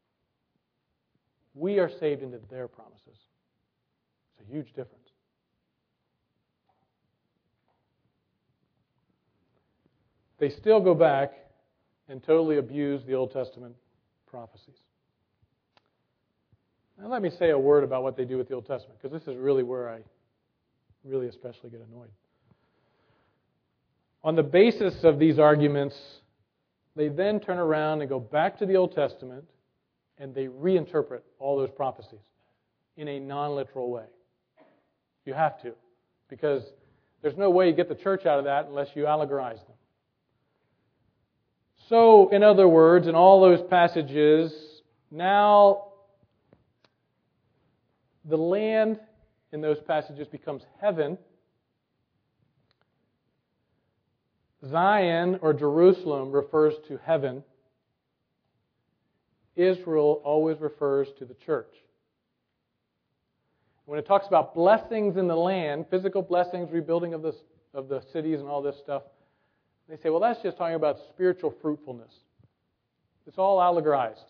We are saved into their promises. It's a huge difference. They still go back and totally abuse the Old Testament prophecies. Now let me say a word about what they do with the Old Testament, because this is really where I really especially get annoyed. On the basis of these arguments, they then turn around and go back to the Old Testament and they reinterpret all those prophecies in a non-literal way. You have to, because there's no way you get the church out of that unless you allegorize them. So, in other words, in all those passages, now the land in those passages becomes heaven. Zion or Jerusalem refers to heaven. Israel always refers to the church. When it talks about blessings in the land, physical blessings, rebuilding of the cities and all this stuff, they say, well, that's just talking about spiritual fruitfulness. It's all allegorized.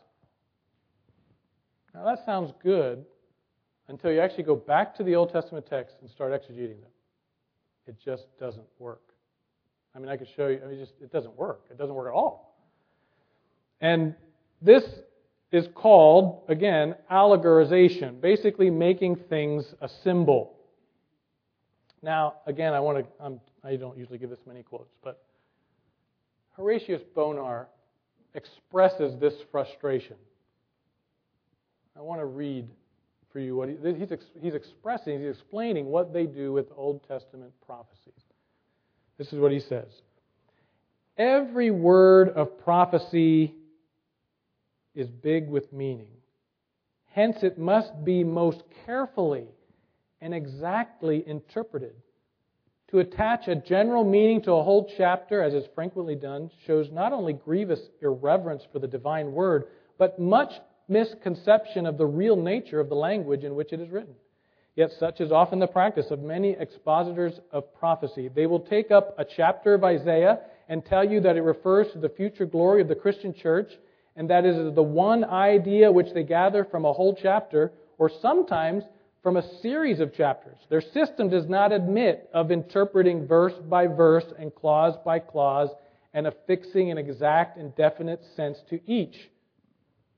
Now that sounds good until you actually go back to the Old Testament text and start exegeting them. It just doesn't work. I mean, I could show you, it doesn't work. It doesn't work at all. And this is called, again, allegorization, basically making things a symbol. Now, again, I don't usually give this many quotes, but Horatius Bonar expresses this frustration. I want to read for you what he's explaining what they do with Old Testament prophecies. This is what he says. Every word of prophecy is big with meaning. Hence, it must be most carefully and exactly interpreted. To attach a general meaning to a whole chapter, as is frequently done, shows not only grievous irreverence for the divine word, but much misconception of the real nature of the language in which it is written. Yet such is often the practice of many expositors of prophecy. They will take up a chapter of Isaiah and tell you that it refers to the future glory of the Christian church, and that is the one idea which they gather from a whole chapter, or sometimes from a series of chapters. Their system does not admit of interpreting verse by verse and clause by clause and affixing an exact and definite sense to each.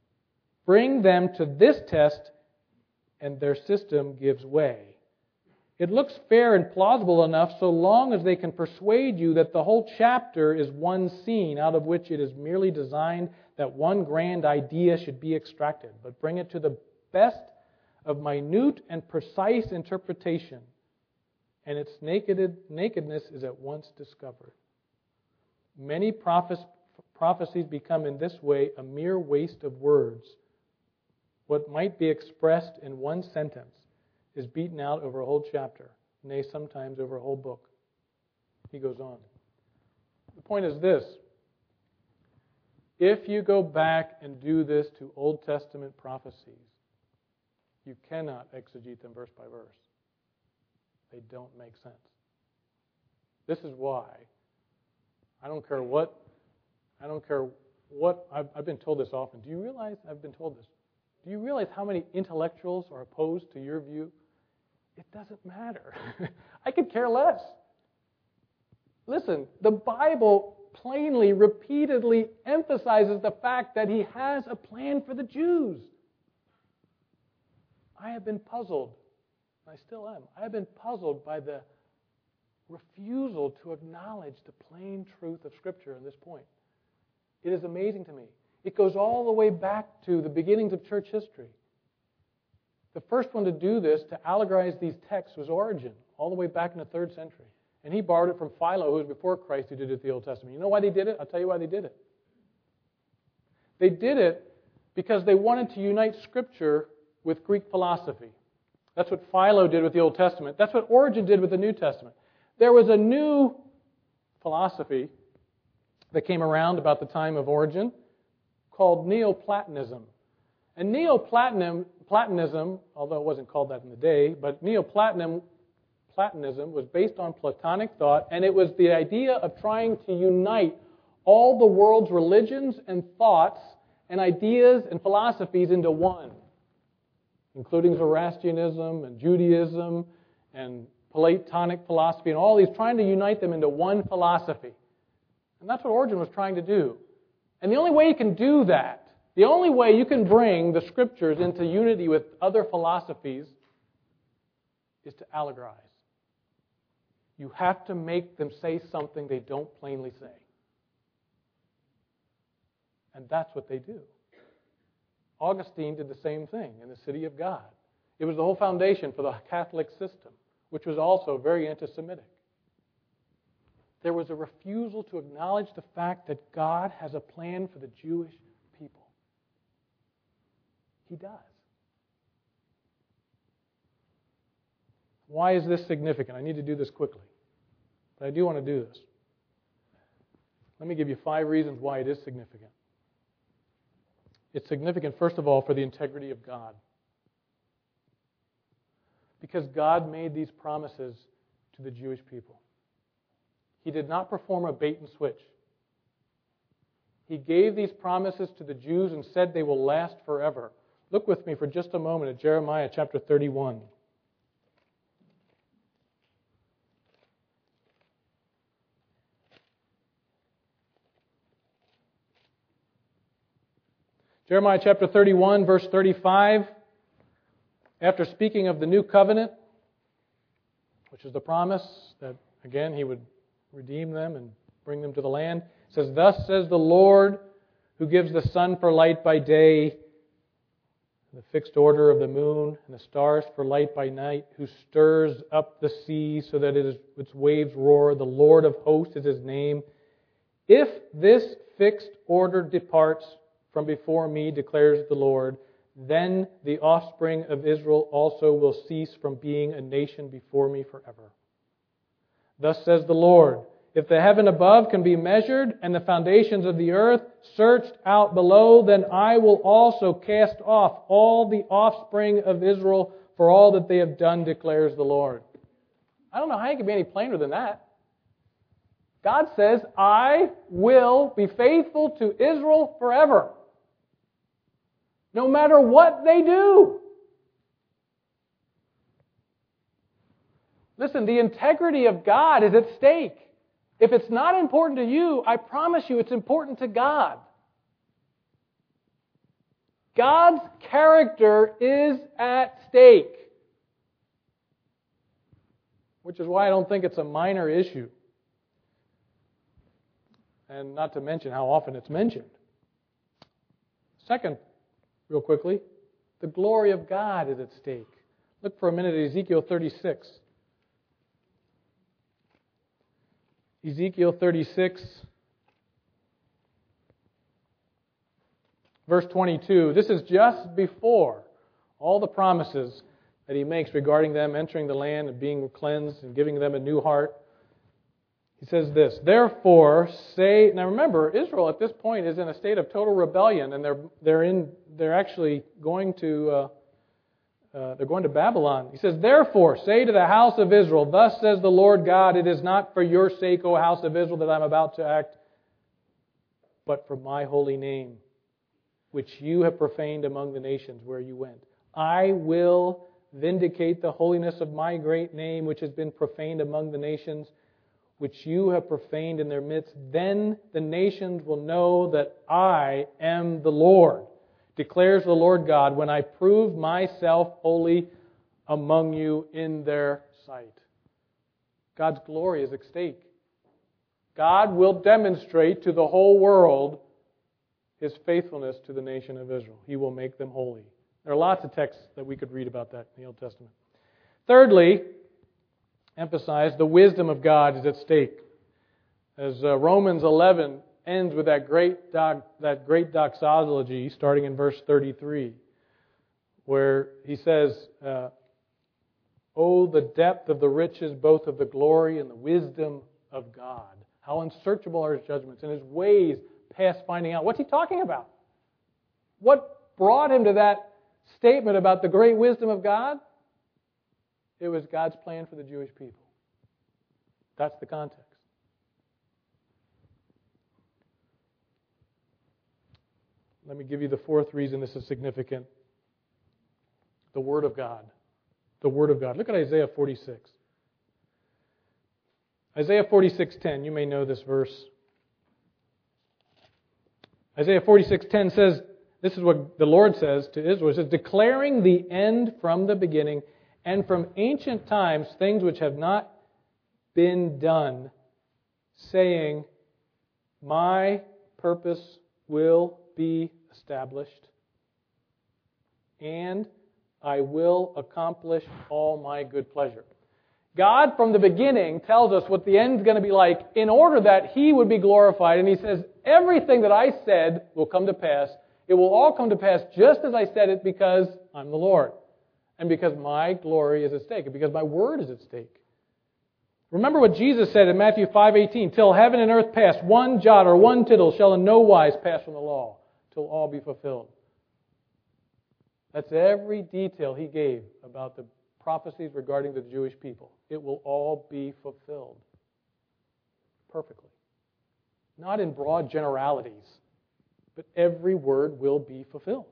Bring them to this test, and their system gives way. It looks fair and plausible enough so long as they can persuade you that the whole chapter is one scene out of which it is merely designed that one grand idea should be extracted, but bring it to the best of minute and precise interpretation, and its nakedness is at once discovered. Many prophecies become in this way a mere waste of words. What might be expressed in one sentence is beaten out over a whole chapter, nay, sometimes over a whole book. He goes on. The point is this. If you go back and do this to Old Testament prophecies, you cannot exegete them verse by verse. They don't make sense. This is why I don't care what I've been told this often. Do you realize I've been told this? Do you realize how many intellectuals are opposed to your view? It doesn't matter. I could care less. Listen, the Bible plainly, repeatedly emphasizes the fact that He has a plan for the Jews. I have been puzzled, I still am, I have been puzzled by the refusal to acknowledge the plain truth of Scripture at this point. It is amazing to me. It goes all the way back to the beginnings of church history. The first one to do this, to allegorize these texts, was Origen, all the way back in the 3rd century. And he borrowed it from Philo, who was before Christ, who did it in the Old Testament. You know why they did it? I'll tell you why they did it. They did it because they wanted to unite Scripture with Greek philosophy. That's what Philo did with the Old Testament. That's what Origen did with the New Testament. There was a new philosophy that came around about the time of Origen called Neoplatonism. And Neoplatonism, although it wasn't called that in the day, but Neoplatonism was based on Platonic thought, and it was the idea of trying to unite all the world's religions and thoughts and ideas and philosophies into one, including Zoroastrianism and Judaism and Platonic philosophy and all these, trying to unite them into one philosophy. And that's what Origen was trying to do. And the only way you can do that, the only way you can bring the Scriptures into unity with other philosophies is to allegorize. You have to make them say something they don't plainly say. And that's what they do. Augustine did the same thing in the City of God. It was the whole foundation for the Catholic system, which was also very anti-Semitic. There was a refusal to acknowledge the fact that God has a plan for the Jewish people. He does. Why is this significant? I need to do this quickly, but I do want to do this. Let me give you 5 reasons why it is significant. It's significant, first of all, for the integrity of God. Because God made these promises to the Jewish people. He did not perform a bait and switch. He gave these promises to the Jews and said they will last forever. Look with me for just a moment at Jeremiah chapter 31. Jeremiah chapter 31, verse 35, after speaking of the new covenant, which is the promise that, again, He would redeem them and bring them to the land, it says, "Thus says the Lord, who gives the sun for light by day, the fixed order of the moon, and the stars for light by night, who stirs up the sea so that its waves roar. The Lord of hosts is His name. If this fixed order departs from before me, declares the Lord, then the offspring of Israel also will cease from being a nation before me forever. Thus says the Lord, if the heaven above can be measured and the foundations of the earth searched out below, then I will also cast off all the offspring of Israel for all that they have done, declares the Lord." I don't know how you can be any plainer than that. God says, I will be faithful to Israel forever, no matter what they do. Listen, the integrity of God is at stake. If it's not important to you, I promise you it's important to God. God's character is at stake. which is why I don't think it's a minor issue. And not to mention how often it's mentioned. Second, real quickly, the glory of God is at stake. Look for a minute at Ezekiel 36. Ezekiel 36, verse 22. This is just before all the promises that he makes regarding them entering the land and being cleansed and giving them a new heart. He says this, therefore say, now remember, Israel at this point is in a state of total rebellion, and they're actually going to Babylon. He says, therefore say to the house of Israel, thus says the Lord God, it is not for your sake, O house of Israel, that I'm about to act, but for my holy name, which you have profaned among the nations where you went. I will vindicate the holiness of my great name, which has been profaned among the nations, which you have profaned in their midst. Then the nations will know that I am the Lord, declares the Lord God, when I prove myself holy among you in their sight. God's glory is at stake. God will demonstrate to the whole world His faithfulness to the nation of Israel. He will make them holy. There are lots of texts that we could read about that in the Old Testament. Thirdly, emphasize the wisdom of God is at stake. As Romans 11 ends with that great doxology, starting in verse 33, where he says, "Oh, the depth of the riches, both of the glory and the wisdom of God. How unsearchable are His judgments, and His ways past finding out." What's he talking about? What brought him to that statement about the great wisdom of God? It was God's plan for the Jewish people. That's the context. Let me give you the fourth reason this is significant. The Word of God. The Word of God. Look at Isaiah 46. Isaiah 46:10. You may know this verse. Isaiah 46:10 says, this is what the Lord says to Israel. It says, declaring the end from the beginning and from ancient times things which have not been done, saying, my purpose will be established, and I will accomplish all my good pleasure. God, from the beginning, tells us what the end's going to be like in order that He would be glorified. And He says, everything that I said will come to pass. It will all come to pass just as I said it, because I'm the Lord. And because my glory is at stake. And because my word is at stake. Remember what Jesus said in Matthew 5:18. Till heaven and earth pass, one jot or one tittle shall in no wise pass from the law, till all be fulfilled. That's every detail He gave about the prophecies regarding the Jewish people. It will all be fulfilled perfectly. Not in broad generalities, but every word will be fulfilled.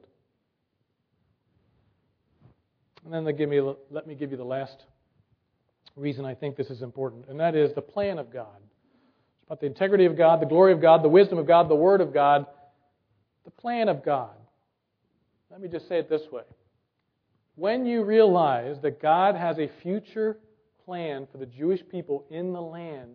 And then let me give you the last reason I think this is important, and that is the plan of God. It's about the integrity of God, the glory of God, the wisdom of God, the Word of God, the plan of God. Let me just say it this way. When you realize that God has a future plan for the Jewish people in the land,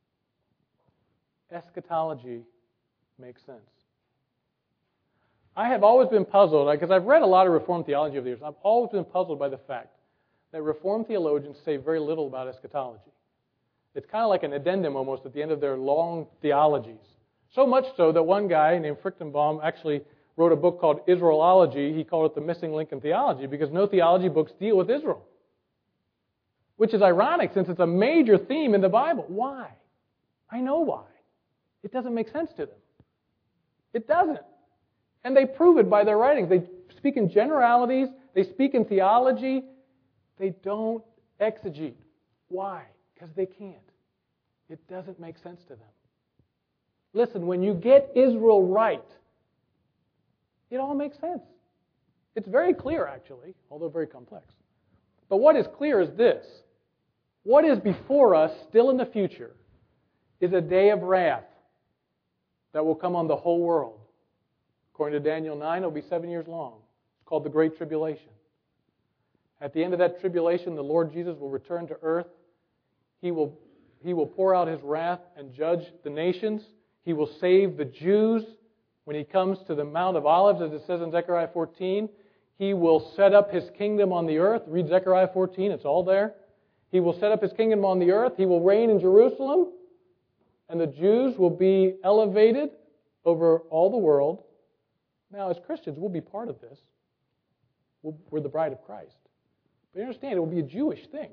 eschatology makes sense. I have always been puzzled, because I've read a lot of Reformed theology over the years. I've always been puzzled by the fact that Reformed theologians say very little about eschatology. It's kind of like an addendum almost at the end of their long theologies. So much so that one guy named Frichtenbaum actually wrote a book called Israelology. He called it the missing link in theology, because no theology books deal with Israel. Which is ironic, since it's a major theme in the Bible. Why? I know why. It doesn't make sense to them. It doesn't. And they prove it by their writings. They speak in generalities. They speak in theology. They don't exegete. Why? Because they can't. It doesn't make sense to them. Listen, when you get Israel right, it all makes sense. It's very clear, actually, although very complex. But what is clear is this. What is before us, still in the future, is a day of wrath that will come on the whole world. According to Daniel 9, it will be 7 years long. It's called the Great Tribulation. At the end of that tribulation, the Lord Jesus will return to earth, He will pour out His wrath and judge the nations. He will save the Jews when He comes to the Mount of Olives, as it says in Zechariah 14. He will set up His kingdom on the earth. Read Zechariah 14, it's all there. He will set up His kingdom on the earth. He will reign in Jerusalem. And the Jews will be elevated over all the world. Now, as Christians, we'll be part of this. We're the bride of Christ. But you understand, it will be a Jewish thing.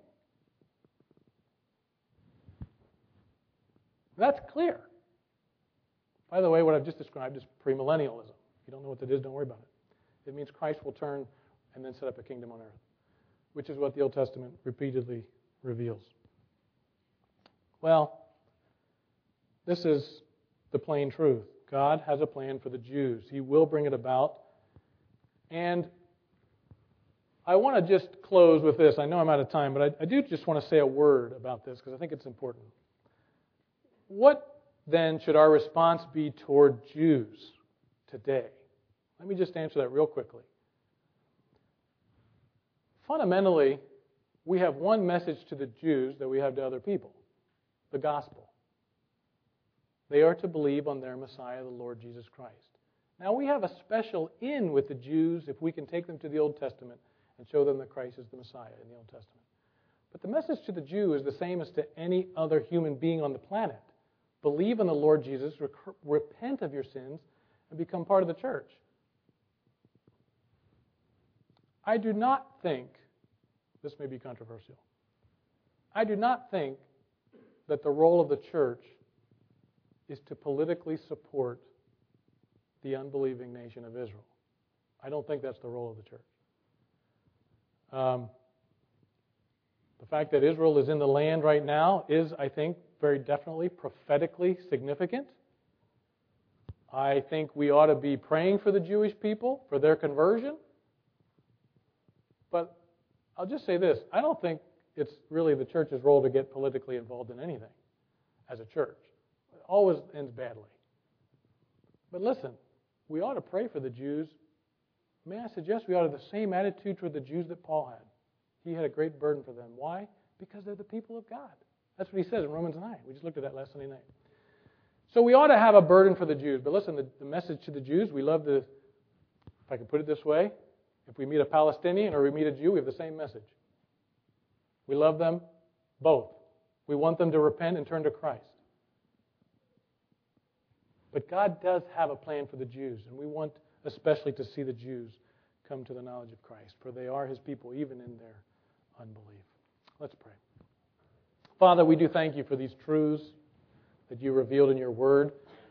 That's clear. By the way, what I've just described is premillennialism. If you don't know what that is, don't worry about it. It means Christ will turn and then set up a kingdom on earth, which is what the Old Testament repeatedly reveals. Well, this is the plain truth. God has a plan for the Jews. He will bring it about. And I want to just close with this. I know I'm out of time, but I do just want to say a word about this because I think it's important. What then should our response be toward Jews today? Let me just answer that real quickly. Fundamentally, we have one message to the Jews that we have to other people, the gospel. They are to believe on their Messiah, the Lord Jesus Christ. Now, we have a special in with the Jews if we can take them to the Old Testament and show them that Christ is the Messiah in the Old Testament. But the message to the Jew is the same as to any other human being on the planet. Believe in the Lord Jesus, repent of your sins, and become part of the church. I do not think, this may be controversial, I do not think that the role of the church is to politically support the unbelieving nation of Israel. I don't think that's the role of the church. The fact that Israel is in the land right now is, I think, very definitely prophetically significant. I think we ought to be praying for the Jewish people, for their conversion. But I'll just say this. I don't think it's really the church's role to get politically involved in anything as a church. It always ends badly. But listen, we ought to pray for the Jews. May I suggest we ought to have the same attitude toward the Jews that Paul had. He had a great burden for them. Why? Because they're the people of God. That's what he says in Romans 9. We just looked at that last Sunday night. So we ought to have a burden for the Jews. But listen, the message to the Jews, we love to, if I can put it this way, if we meet a Palestinian or we meet a Jew, we have the same message. We love them both. We want them to repent and turn to Christ. But God does have a plan for the Jews, and we want especially to see the Jews come to the knowledge of Christ, for they are His people even in their unbelief. Let's pray. Father, we do thank You for these truths that You revealed in Your Word.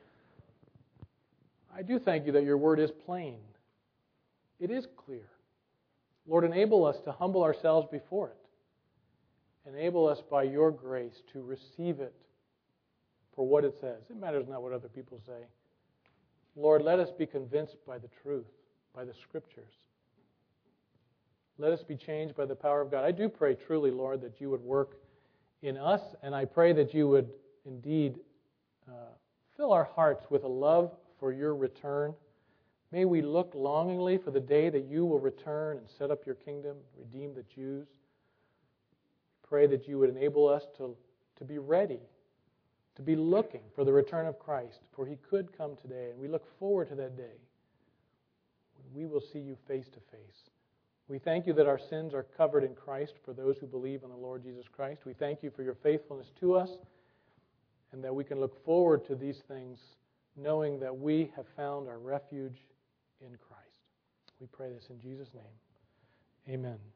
I do thank You that Your Word is plain. It is clear. Lord, enable us to humble ourselves before it. Enable us by Your grace to receive it for what it says. It matters not what other people say. Lord, let us be convinced by the truth, by the Scriptures. Let us be changed by the power of God. I do pray truly, Lord, that You would work in us, and I pray that You would indeed fill our hearts with a love for Your return. May we look longingly for the day that You will return and set up Your kingdom, redeem the Jews. Pray that You would enable us to be ready, to be looking for the return of Christ, for He could come today, and we look forward to that day when we will see You face to face. We thank You that our sins are covered in Christ for those who believe in the Lord Jesus Christ. We thank You for Your faithfulness to us, and that we can look forward to these things knowing that we have found our refuge in Christ. We pray this in Jesus' name. Amen.